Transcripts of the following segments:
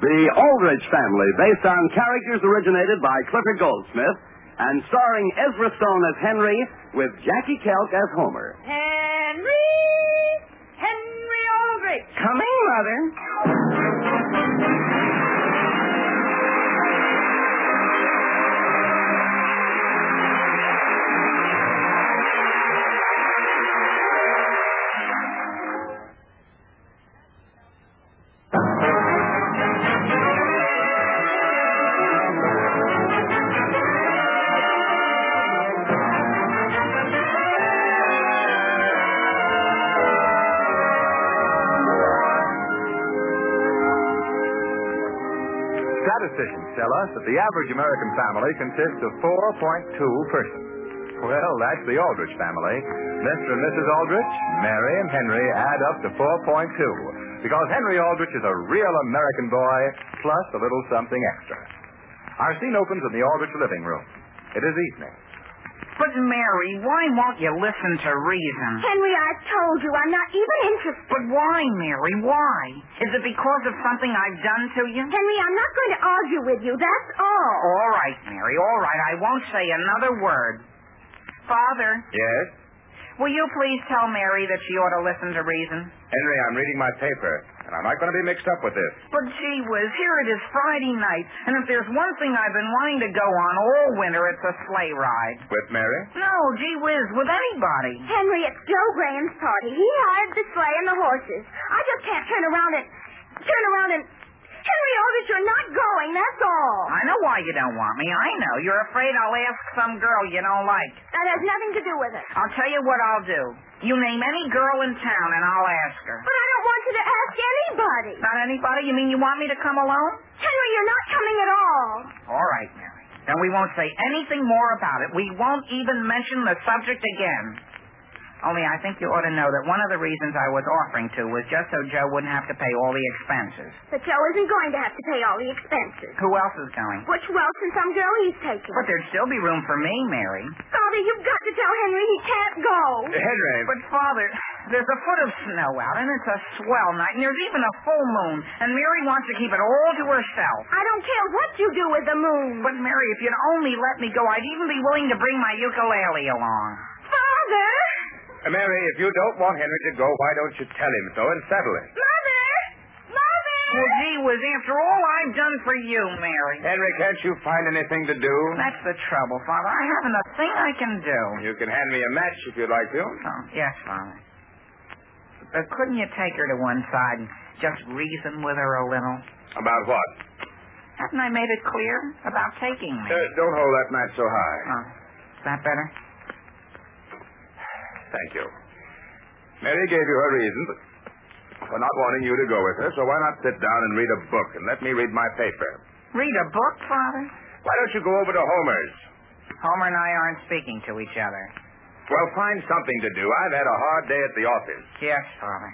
The Aldrich Family, based on characters originated by Clifford Goldsmith and starring Ezra Stone as Henry with Jackie Kelk as Homer. Henry Aldrich. Coming, Mother. Statisticians tell us that the average American family consists of 4.2 persons. Well, that's the Aldrich family. Mr. and Mrs. Aldrich, Mary and Henry add up to 4.2 because Henry Aldrich is a real American boy plus a little something extra. Our scene opens in the Aldrich living room. It is evening. But, Mary, why won't you listen to reason? Henry, I told you I'm not even interested. But why, Mary, why? Is it because of something I've done to you? Henry, I'm not going to argue with you, that's all. All right, Mary, all right. I won't say another word. Father. Yes? Will you please tell Mary that she ought to listen to reason? Henry, I'm reading my paper, and I'm not going to be mixed up with this. But gee whiz, here it is Friday night, and if there's one thing I've been wanting to go on all winter, it's a sleigh ride. With Mary? No, gee whiz, with anybody. Henry, it's Joe Graham's party. He hired the sleigh and the horses. I just can't turn around and... Henry Aldrich, you're not going, that's all. I know why you don't want me. I know. You're afraid I'll ask some girl you don't like. That has nothing to do with it. I'll tell you what I'll do. You name any girl in town, and I'll ask her. But I don't want you to ask anybody. Not anybody? You mean you want me to come alone? Henry, you're not coming at all. All right, Mary. Then we won't say anything more about it. We won't even mention the subject again. Only I think you ought to know that one of the reasons I was offering to was just so Joe wouldn't have to pay all the expenses. But Joe isn't going to have to pay all the expenses. Who else is going? Butch Welch and some girl he's taking. But there'd still be room for me, Mary. Father, you've got to tell Henry he can't go. Henry. But, Father, there's a foot of snow out, and it's a swell night, and there's even a full moon, and Mary wants to keep it all to herself. I don't care what you do with the moon. But, Mary, if you'd only let me go, I'd even be willing to bring my ukulele along. Father! Mary, if you don't want Henry to go, why don't you tell him so and settle it? Mother! Well, gee whiz, after all I've done for you, Mary. Henry, can't you find anything to do? That's the trouble, Father. I haven't a thing I can do. You can hand me a match if you'd like to. Oh, yes, Father. But couldn't you take her to one side and just reason with her a little? About what? Haven't I made it clear about taking me? Don't hold that match so high. Oh, is that better? Thank you. Mary gave you her reasons for not wanting you to go with her, so why not sit down and read a book and let me read my paper? Read a book, Father? Why don't you go over to Homer's? Homer and I aren't speaking to each other. Well, find something to do. I've had a hard day at the office. Yes, Father.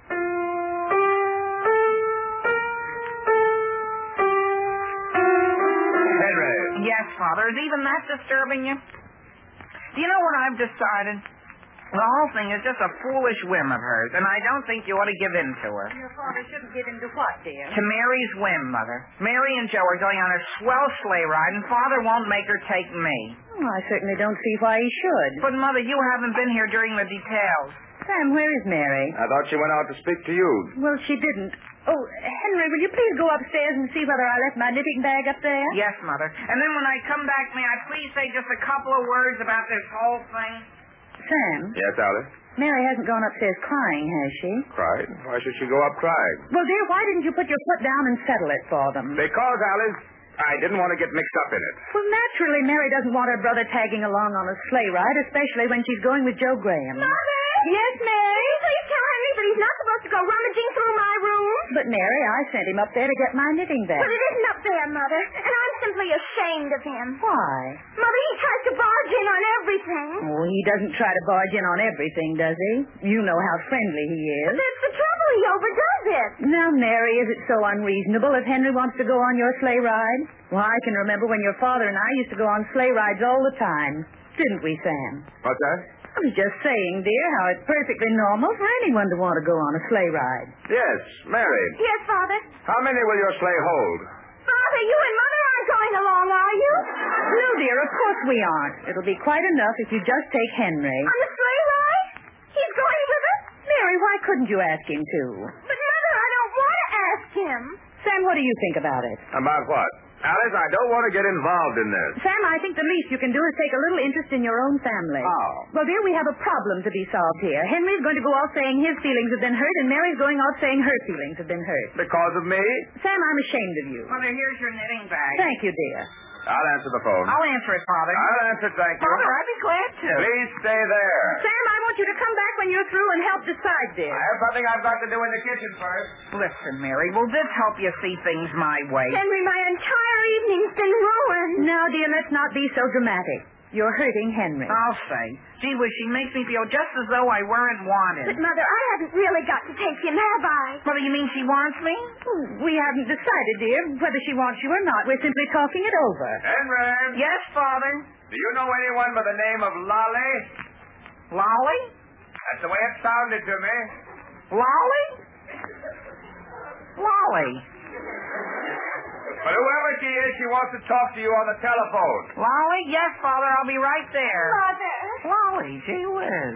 Henry. Yes, Father. Is even that disturbing you? Do you know what I've decided? The whole thing is just a foolish whim of hers, and I don't think you ought to give in to her. Your father shouldn't give in to what, dear? To Mary's whim, Mother. Mary and Joe are going on a swell sleigh ride, and Father won't make her take me. Well, I certainly don't see why he should. But, Mother, you haven't been here during the details. Sam, where is Mary? I thought she went out to speak to you. Well, she didn't. Oh, Henry, will you please go upstairs and see whether I left my knitting bag up there? Yes, Mother. And then when I come back, may I please say just a couple of words about this whole thing? Sam? Yes, Alice? Mary hasn't gone upstairs crying, has she? Cried? Why should she go up crying? Well, dear, why didn't you put your foot down and settle it for them? Because, Alice, I didn't want to get mixed up in it. Well, naturally, Mary doesn't want her brother tagging along on a sleigh ride, especially when she's going with Joe Graham. Mother! Yes, Mary? Please tell Henry that he's not supposed to go rummaging through my room. But, Mary, I sent him up there to get my knitting bag. But it isn't up there, Mother, and I'm simply ashamed of him. Why? Mother, he tries to barge in on everything. Oh, he doesn't try to barge in on everything, does he? You know how friendly he is. That's the trouble. He overdoes it. Now, Mary, is it so unreasonable if Henry wants to go on your sleigh ride? Well, I can remember when your father and I used to go on sleigh rides all the time. Didn't we, Sam? What's that? I was just saying, dear, how it's perfectly normal for anyone to want to go on a sleigh ride. Yes, Mary. Yes, Father. How many will your sleigh hold? Father, you and Mother aren't going along, are you? No, dear, of course we aren't. It'll be quite enough if you just take Henry. On the sleigh ride? He's going with us? Mary, why couldn't you ask him to? But, Mother, I don't want to ask him. Sam, what do you think about it? About what? Alice, I don't want to get involved in this. Sam, I think the least you can do is take a little interest in your own family. Oh. Well, dear, we have a problem to be solved here. Henry's going to go off saying his feelings have been hurt, and Mary's going off saying her feelings have been hurt. Because of me? Sam, I'm ashamed of you. Mother, here's your knitting bag. Thank you, dear. I'll answer the phone. I'll answer it, Father. I'll answer, thank you. Father, I'd be glad to. Please stay there. Sam, I want you to come back when you're through and help decide, dear. I have something I've got to do in the kitchen first. Listen, Mary, will this help you see things my way? Henry, my entire evening's been ruined. Now, dear, let's not be so dramatic. You're hurting Henry. I'll say. Gee whiz, she makes me feel just as though I weren't wanted. But, Mother, I haven't really got to take him, have I? Mother, you mean she wants me? We haven't decided, dear, whether she wants you or not. We're simply talking it over. Henry! Yes, Father. Do you know anyone by the name of Lolly? Lolly? That's the way it sounded to me. Lolly? Lolly. But whoever she is, she wants to talk to you on the telephone. Lolly? Yes, Father, I'll be right there. Mother. Lolly, gee whiz.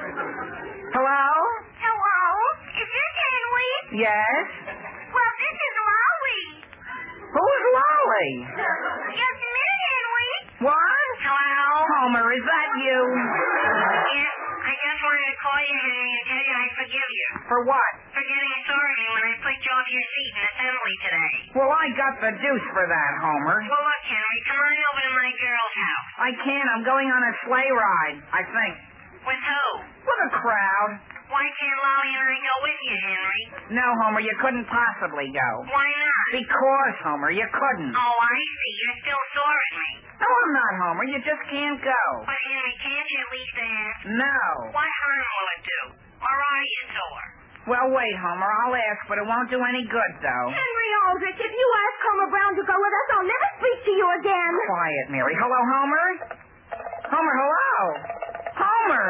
Hello? Hello? Is this Henry? Yes? Well, this is Lolly. Who's Lolly? Just a minute, Henry. What? Hello? Homer, is that you? Yes, I just wanted to call you, Henry, and tell you I forgive you. For what? For getting authority when I put you off your seat in assembly today. Well, I got the deuce for that, Homer. Well, look, Henry, come on over to my girl's house. I can't. I'm going on a sleigh ride, I think. With who? With a crowd. Why can't Lolly and I go with you, Henry? No, Homer, you couldn't possibly go. Why not? Because, Homer, you couldn't. Oh, I see. You're still sore at me. No, I'm not, Homer. You just can't go. But, Henry, can't you at least ask? No. What harm will it do? Or are you sore? Well, wait, Homer. I'll ask, but it won't do any good, though. Henry Aldrich, if you ask Homer Brown to go with us, I'll never speak to you again. Quiet, Mary. Hello, Homer? Homer, hello? Homer!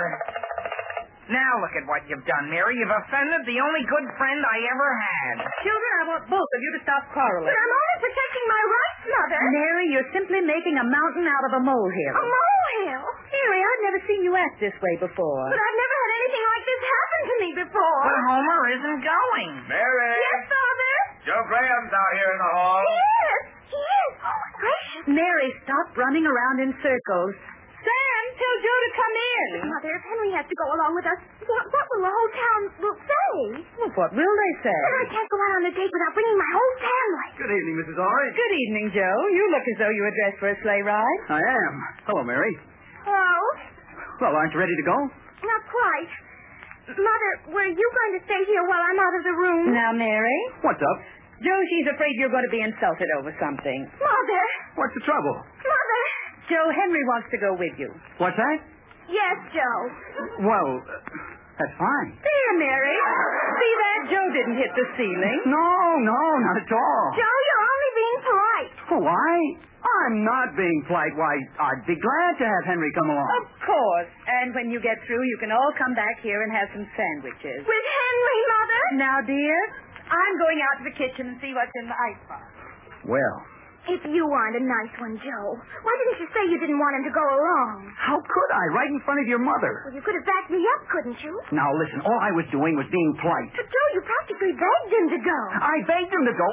Now look at what you've done, Mary. You've offended the only good friend I ever had. Children, I want both of you to stop quarreling. But I'm only protecting my rights, Mother. Mary, you're simply making a mountain out of a molehill. A molehill? Mary, I've never seen you act this way before. But I've never had anything like this happen to me before. But Homer isn't going. Mary! Yes, Father? Joe Graham's out here in the hall. Yes, he is. Oh, gracious. Mary, stop running around in circles. Sam, tell Joe to come in. Mother, if Henry has to go along with us, what will the whole town say? Well, what will they say? That I can't go out on a date without bringing my whole family. Good evening, Mrs. Aldrich. Good evening, Joe. You look as though you were dressed for a sleigh ride. I am. Hello, Mary. Hello? Well, aren't you ready to go? Not quite. Mother, were you going to stay here while I'm out of the room? Now, Mary. What's up? Joe, she's afraid you're going to be insulted over something. Mother! What's the trouble? Mother! Joe, Henry wants to go with you. What's that? Yes, Joe. Well, that's fine. There, Mary. See that? Joe didn't hit the ceiling. No, not at all. Joe, you're only being polite. Why? I'm not being polite. Why, I'd be glad to have Henry come along. Of course. And when you get through, you can all come back here and have some sandwiches. With Henry, Mother? Now, dear, I'm going out to the kitchen and see what's in the icebox. Well, If you aren't a nice one, Joe, why didn't you say you didn't want him to go along? how could I? Right in front of your mother. Well, you could have backed me up, couldn't you? Now, listen, all I was doing was being polite. But, Joe, you practically begged him to go. I begged him to go.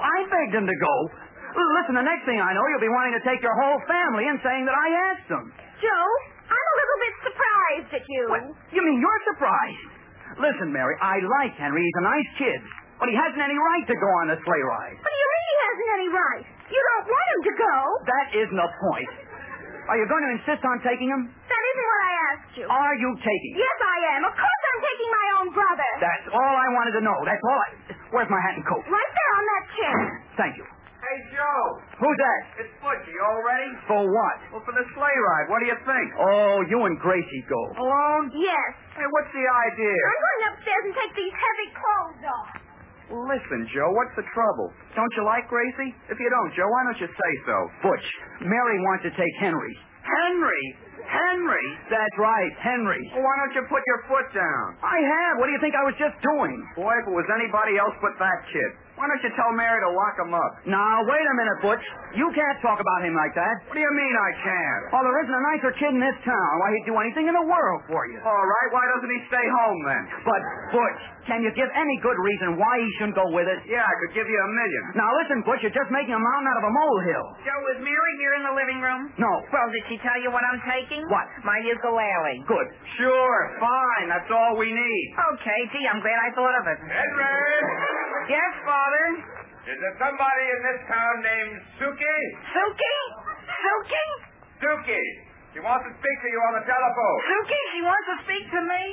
Listen, the next thing I know, you'll be wanting to take your whole family and saying that I asked them. Joe, I'm a little bit surprised at you. What? You mean you're surprised? Listen, Mary, I like Henry. He's a nice kid. But he hasn't any right to go on a sleigh ride. What do you mean he hasn't any right? You don't want him to go. That isn't the point. Are you going to insist on taking him? That isn't what I asked you. Are you taking him? Yes, I am. Of course I'm taking my own brother. That's all I wanted to know. That's all I... Where's my hat and coat? Right there on that chair. Thank you. Hey, Joe. Who's that? It's Butch. You all ready? For what? Well, for the sleigh ride. What do you think? Oh, you and Gracie go. Alone? Yes. Hey, what's the idea? I'm going upstairs and take these heavy clothes off. Listen, Joe, what's the trouble? Don't you like Gracie? If you don't, Joe, why don't you say so? Butch, Mary wants to take Henry. Henry? Henry? That's right, Henry. Well, why don't you put your foot down? I have. What do you think I was just doing? Boy, if it was anybody else but that kid. Why don't you tell Mary to lock him up? Now, wait a minute, Butch. You can't talk about him like that. What do you mean I can't? Oh, there isn't a nicer kid in this town. Why, he'd do anything in the world for you. All right, why doesn't he stay home then? But, Butch, can you give any good reason why he shouldn't go with us? Yeah, I could give you $1 million. Now, listen, Butch, you're just making a mountain out of a molehill. Joe, is Mary here in the living room? No. Well, did she tell you what I'm taking? What? My ukulele. Good. Sure, fine. That's all we need. Okay, gee, I'm glad I thought of it. Henry! Yes, Father? Is there somebody in this town named Suki? Suki? Suki? Suki! She wants to speak to you on the telephone. Suki, she wants to speak to me?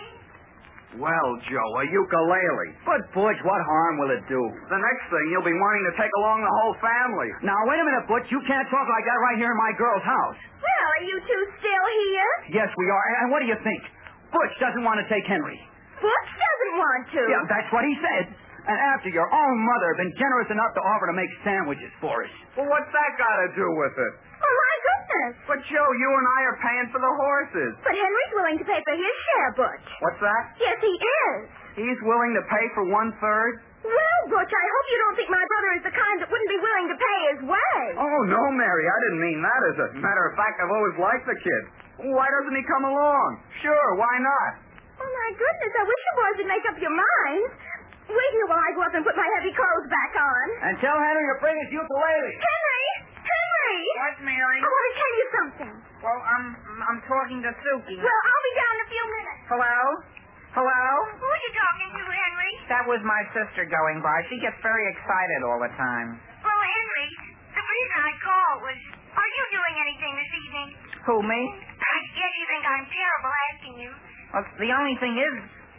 Well, Joe, a ukulele. But, Butch, what harm will it do? The next thing, you'll be wanting to take along the whole family. Now, wait a minute, Butch. You can't talk like that right here in my girl's house. Well, are you two still here? Yes, we are. And what do you think? Butch doesn't want to take Henry. Butch doesn't want to. Yeah, that's what he said. And after your own mother had been generous enough to offer to make sandwiches for us. Well, what's that got to do with it? Oh, my goodness. But, Joe, you and I are paying for the horses. But Henry's willing to pay for his share, Butch. What's that? Yes, he is. He's willing to pay for 1/3? Well, Butch, I hope you don't think my brother is the kind that wouldn't be willing to pay his way. Oh, no, Mary. I didn't mean that. As a matter of fact, I've always liked the kid. Why doesn't he come along? Sure, why not? Oh, my goodness, I wish you boys would make up your minds. Wait here while I go up and put my heavy clothes back on. And tell Henry to bring his ukulele. Henry! Henry! What, Mary? I want to tell you something. Well, I'm talking to Suki. Well, I'll be down in a few minutes. Hello? Hello? Who are you talking to, Henry? That was my sister going by. She gets very excited all the time. Well, Henry, the reason I called was, are you doing anything this evening? Who, me? I guess you think I'm terrible asking you. Well, the only thing is,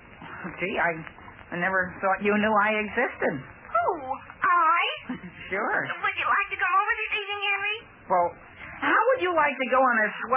gee, I never thought you knew I existed. Who? I? Sure. Would you like to come over this evening, Henry? Well, how would you like to go on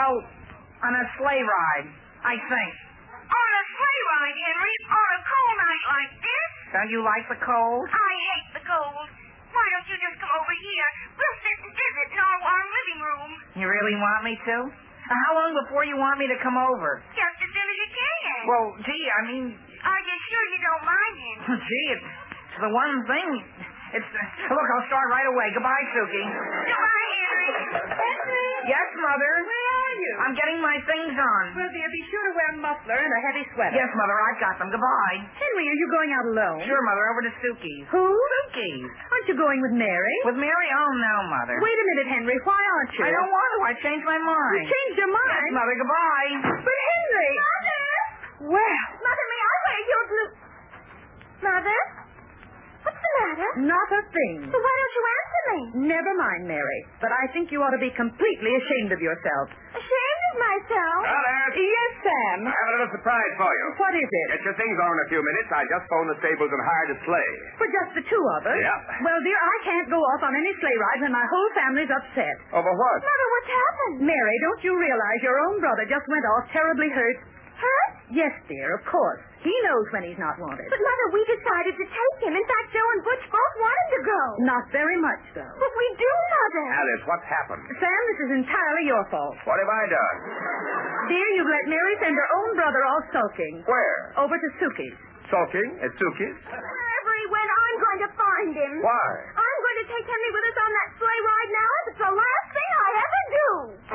a sleigh ride, I think? On a sleigh ride, Henry? On a cold night like this? Don't you like the cold? I hate the cold. Why don't you just come over here? We'll sit and visit in our warm living room. You really want me to? How long before you want me to come over? Just as soon as you can. Well, gee, I mean... Are you sure you don't mind, Henry? Gee, it's the one thing. Look, I'll start right away. Goodbye, Suki. Goodbye, Henry. Henry! Yes, Mother? Where are you? I'm getting my things on. Well, dear, be sure to wear a muffler and a heavy sweater. Yes, Mother, I've got them. Goodbye. Henry, are you going out alone? Sure, Mother, over to Suki's. Who? Suki's. Aren't you going with Mary? With Mary? Oh, no, Mother. Wait a minute, Henry. Why aren't you? I don't want to. I changed my mind. You changed your mind? Yes, Mother, goodbye. But Henry! Mother! Well, Mother, may I wear your blue... Mother? What's the matter? not a thing. Well, why don't you answer me? Never mind, Mary. But I think you ought to be completely ashamed of yourself. Ashamed of myself? Alice! Yes, Sam. I have a little surprise for you. What is it? Get your things on in a few minutes. I just phoned the stables and hired a sleigh. For just the two of us? Yep. Well, dear, I can't go off on any sleigh ride when my whole family's upset. Over what? Mother, what's happened? Mary, don't you realize your own brother just went off terribly hurt? Hurt? Yes, dear, of course. He knows when he's not wanted. But, Mother, we decided to take him. In fact, Joe and Butch both wanted to go. Not very much, so. But we do, Mother. Alice, what's happened? Sam, this is entirely your fault. What have I done? Dear, you've let Mary send her own brother off sulking. Where? Over to Suki's. Sulking at Suki's? Henry, when I'm going to find him. Why? I'm going to take Henry with us on that sleigh ride now. It's the last thing I ever do.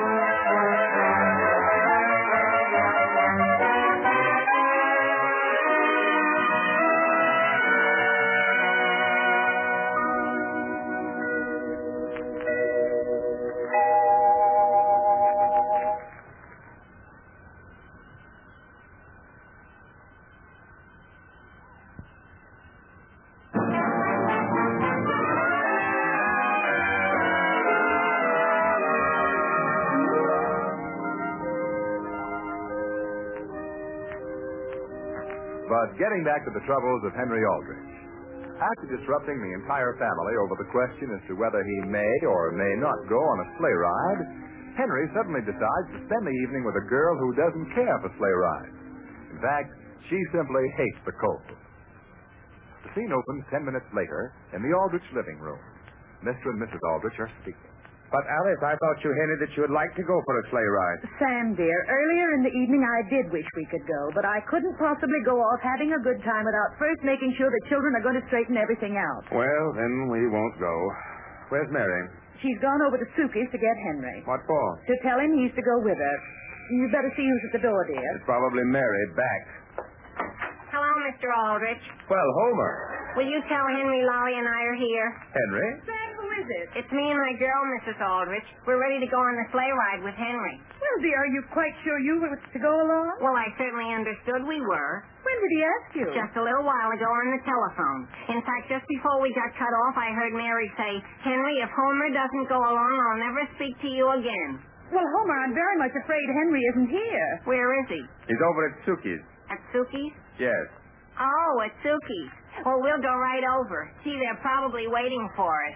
But getting back to the troubles of Henry Aldrich. After disrupting the entire family over the question as to whether he may or may not go on a sleigh ride, Henry suddenly decides to spend the evening with a girl who doesn't care for sleigh rides. In fact, she simply hates the cold. The scene opens 10 minutes later in the Aldrich living room. Mr. and Mrs. Aldrich are speaking. But, Alice, I thought you hinted that you would like to go for a sleigh ride. Sam, dear, earlier in the evening I did wish we could go, but I couldn't possibly go off having a good time without first making sure the children are going to straighten everything out. Well, then we won't go. Where's Mary? She's gone over to Suki's to get Henry. What for? To tell him he's to go with her. You better see who's at the door, dear. It's probably Mary back. Hello, Mr. Aldrich. Well, Homer. Will you tell Henry Lolly and I are here? Henry? Sam, who is it? It's me and my girl, Mrs. Aldrich. We're ready to go on the sleigh ride with Henry. Well, dear, are you quite sure you were to go along? Well, I certainly understood we were. When did he ask you? Just a little while ago on the telephone. In fact, just before we got cut off, I heard Mary say, Henry, if Homer doesn't go along, I'll never speak to you again. Well, Homer, I'm very much afraid Henry isn't here. Where is he? He's over at Suki's. At Suki's? Yes. Oh, at Suki's. Well, we'll go right over. See, they're probably waiting for us.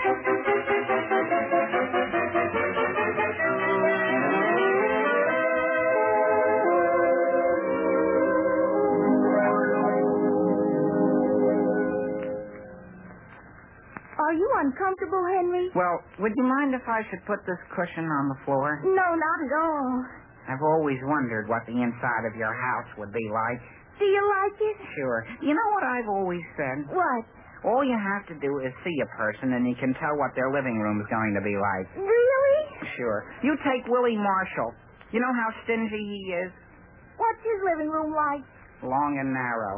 Are you uncomfortable, Henry? Well, would you mind if I should put this cushion on the floor? No, not at all. I've always wondered what the inside of your house would be like. Do you like it? Sure. You know what I've always said? What? All you have to do is see a person and you can tell what their living room is going to be like. Really? Sure. You take Willie Marshall. You know how stingy he is? What's his living room like? Long and narrow.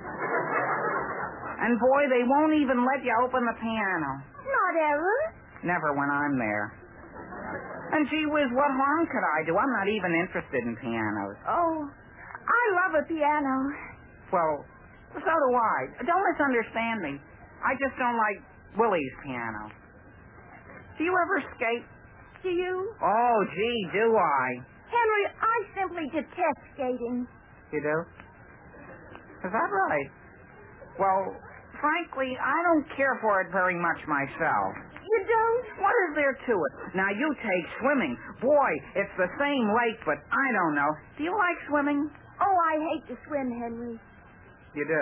And boy, they won't even let you open the piano. Not ever. Never when I'm there. And gee whiz, what harm could I do? I'm not even interested in pianos. Oh, I love a piano. Well, so do I. Don't misunderstand me. I just don't like Willie's piano. Do you ever skate? Do you? Oh, gee, do I? Henry, I simply detest skating. You do? Is that right? Well, frankly, I don't care for it very much myself. You don't? What is there to it? Now, you take swimming. Boy, it's the same lake, but I don't know. Do you like swimming? Oh, I hate to swim, Henry. You do?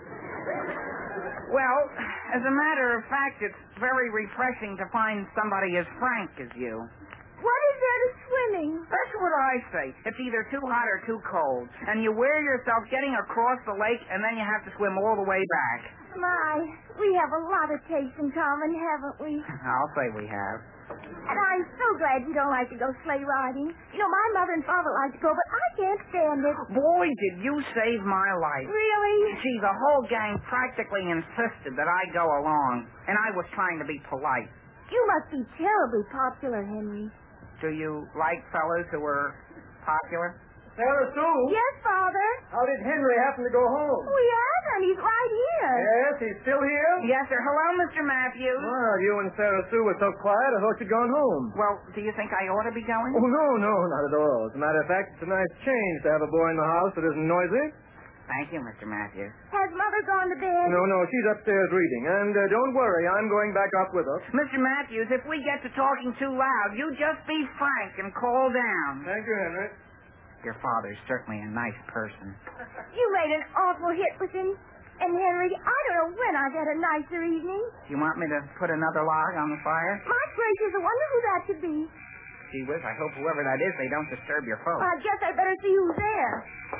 Well, as a matter of fact, it's very refreshing to find somebody as frank as you. What is there to swimming? That's what I say. It's either too hot or too cold. And you wear yourself getting across the lake, and then you have to swim all the way back. My, we have a lot of taste in common, haven't we? I'll say we have. And I'm so glad you don't like to go sleigh riding. You know, my mother and father like to go, but I can't stand it. Boy, did you save my life. Really? Gee, the whole gang practically insisted that I go along, and I was trying to be polite. You must be terribly popular, Henry. Do you like fellows who are popular? Sarah Sue? Yes, Father. How did Henry happen to go home? We haven't. He's right here. Yes, he's still here? Yes, sir. Hello, Mr. Matthews. Well, you and Sarah Sue were so quiet, I thought you'd gone home. Well, do you think I ought to be going? Oh, no, not at all. As a matter of fact, it's a nice change to have a boy in the house that isn't noisy. Thank you, Mr. Matthews. Has Mother gone to bed? No, she's upstairs reading. And don't worry, I'm going back up with her. Mr. Matthews, if we get to talking too loud, you just be frank and call down. Thank you, Henry. Your father's certainly a nice person. You made an awful hit with him. And, Henry, I don't know when I've had a nicer evening. You want me to put another log on the fire? My gracious, I wonder who that could be. Gee whiz, I hope whoever that is, they don't disturb your folks. I guess I better see who's there.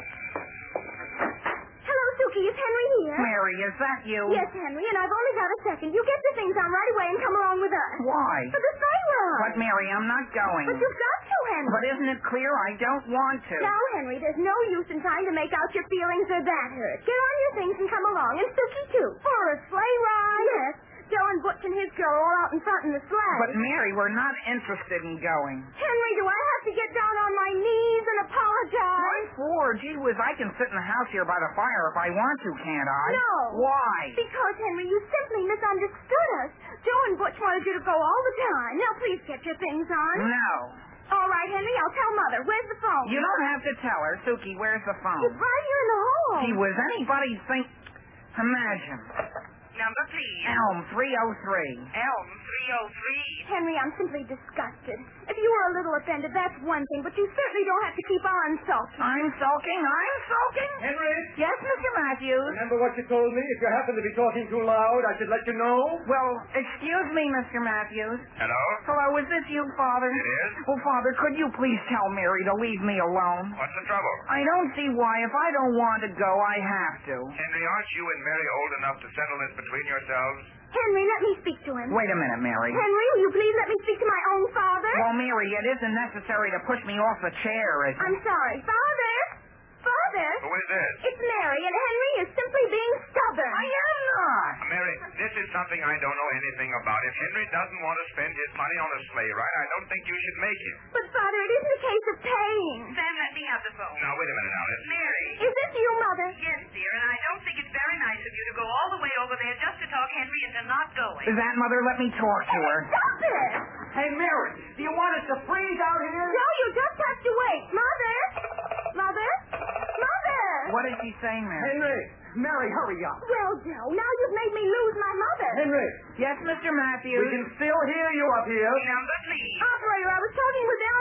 Hello, Suki. Is Henry here? Mary, is that you? Yes, Henry, and I've only got a second. You get the things on right away and come along with us. Why? For the sleigh ride. But, Mary, I'm not going. But you've got to, Henry. But isn't it clear I don't want to? Now, Henry, there's no use in trying to make out your feelings or that hurt. Get on your things and come along, and Suki, too. For a sleigh ride? Yes. Joe and Butch and his girl all out in front in the sleigh. But, Mary, we're not interested in going. Henry, do I have to get down on my knees and apologize? What for? Gee whiz, I can sit in the house here by the fire if I want to, can't I? No. Why? Because, Henry, you simply misunderstood us. Joe and Butch wanted you to go all the time. Now, please get your things on. No. All right, Henry, I'll tell Mother. Where's the phone? You don't have to tell her. Suki, where's the phone? It's right here in the hall. Gee whiz, anybody think... Imagine. Number, please. Elm 303. Elm 303. Henry, I'm simply disgusted. If you were a little offended, that's one thing, but you certainly don't have to keep on sulking. I'm sulking? Henry? Yes, Mr. Matthews? Remember what you told me? If you happen to be talking too loud, I should let you know. Well, excuse me, Mr. Matthews. Hello? Hello, is this you, Father? It is. Well, Father, could you please tell Mary to leave me alone? What's the trouble? I don't see why. If I don't want to go, I have to. Henry, aren't you and Mary old enough to settle this between yourselves? Henry, let me speak to him. Wait a minute, Mary. Henry, will you please let me speak to my own father? Well, Mary, it isn't necessary to push me off the chair, is it? I'm sorry. Father! Father! Who is this? It's Mary, and Henry is simply being stubborn. I am not. Mary, this is something I don't know anything about. If Henry doesn't want to spend his money on a sleigh ride, I don't think you should make him. But, Father, it isn't a case of paying. Sam, let me have the phone. Now, wait a minute, Alice. Mary. Is this you, Mother? Yes, dear, and I don't think it's very nice of you to go all the way over there just to talk Henry into not going. Is that, Mother? Let me talk to her. Stop it! Hey, Mary, do you want us to freeze out here? No, you just have to wait. Mother? Mother? Mother! What did she say, Mary? Henry, Mary, hurry up. Well, Joe, now you've made me lose my mother. Henry, Yes, Mr. Matthews? we can still hear you up here. Number, please. Operator, I was talking with Elm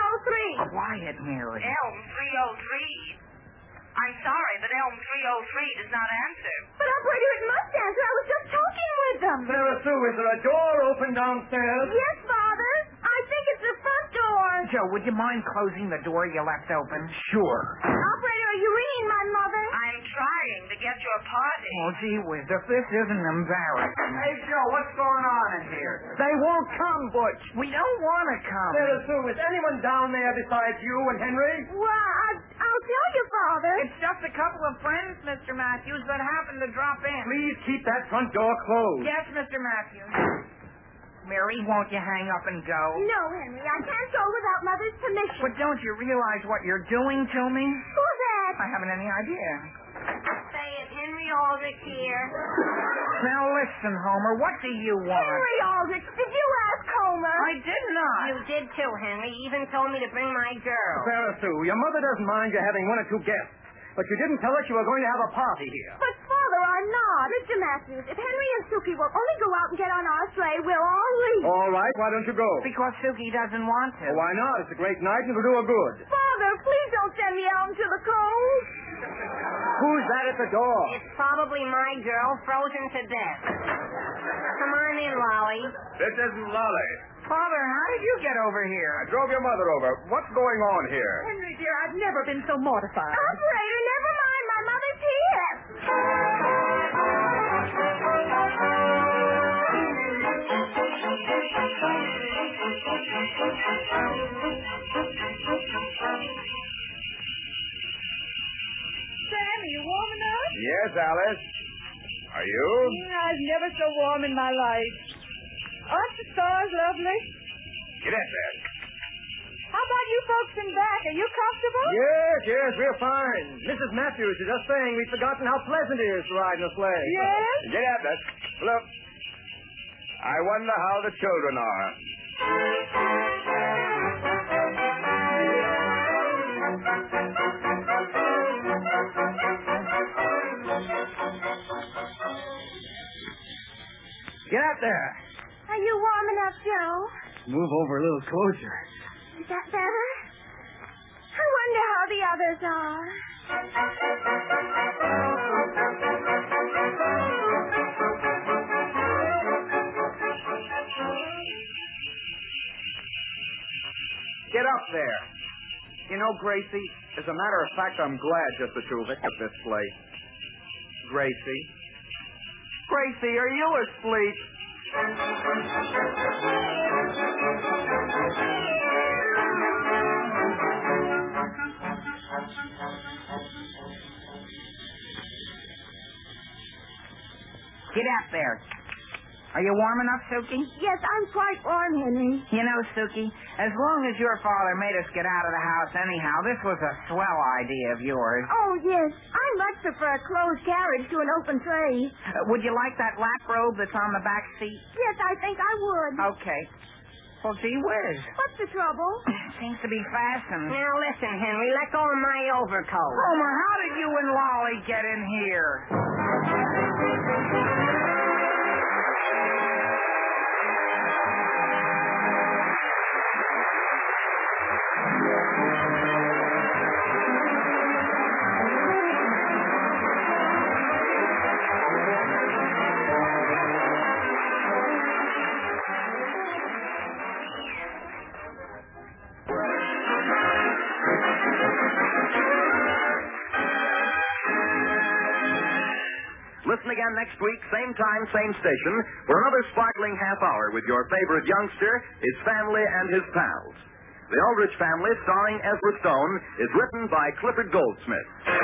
303. Quiet, Mary. Elm 303. I'm sorry, but Elm 303 does not answer. But, Operator, it must answer. I was just talking with them. Sarah Sue, is there a door open downstairs? Yes, Father. I think it's the front door. Joe, would you mind closing the door you left open? Sure. Operator, are you ringing my mother? I'm trying to get you a party. Oh, gee whiz, if this isn't embarrassing. Hey, Joe, what's going on in here? They won't come, Butch. We don't want to come. Sarah Sue, is anyone down there besides you and Henry? Well, I'll tell you, Father. It's just a couple of friends, Mr. Matthews, that happened to drop in. Please keep that front door closed. Yes, Mr. Matthews. Mary, won't you hang up and go? No, Henry, I can't go without Mother's permission. But don't you realize what you're doing to me? Who's that? I haven't any idea. Say, is Henry Aldrich here? Now listen, Homer, what do you want? Henry Aldrich, did you ask Homer? I did not. You did too, Henry. You even told me to bring my girl. Sarah Sue, your mother doesn't mind you having one or two guests, but you didn't tell us you were going to have a party here. But, Father, I'm not. Mr. Matthews, if Henry and Suki will only go out and get on our sleigh, we'll all leave. All right, why don't you go? Because Suki doesn't want to. Oh, why not? It's a great night and it'll do her good. Father, please don't send me out into the cold. Who's that at the door? It's probably my girl, frozen to death. Come on in, Lolly. This isn't Lolly. Father, how did you get over here? I drove your mother over. What's going on here? Henry, dear, I've never been so mortified. Operator, never mind. My mother's here. Sam, are you warm enough? Yes, Alice. Are you? I've never so warm in my life. Aren't the stars lovely? Get in there. How about you folks in back? Are you comfortable? Yes, we're fine. Mrs. Matthews is just saying we've forgotten how pleasant it is to ride in a sleigh. Yes? Get up, that. Look. I wonder how the children are. Get out there. Are you warm enough, Joe? Move over a little closer. Is that better? I wonder how the others are. Get up there. You know, Gracie, as a matter of fact, I'm glad just the two of us at this sleigh. Gracie? Gracie, are you asleep? Get out there. Are you warm enough, Suki? Yes, I'm quite warm, Henry. You know, Suki, as long as your father made us get out of the house anyhow, this was a swell idea of yours. Oh, yes. I much prefer a closed carriage to an open sleigh. Would you like that lap robe that's on the back seat? Yes, I think I would. Okay. Well, gee whiz. What's the trouble? Seems to be fastened. Now listen, Henry, let go of my overcoat. Homer, how did you and Lolly get in here? again next week, same time, same station, for another sparkling half hour with your favorite youngster, his family, and his pals. The Aldrich Family, starring Ezra Stone, is written by Clifford Goldsmith.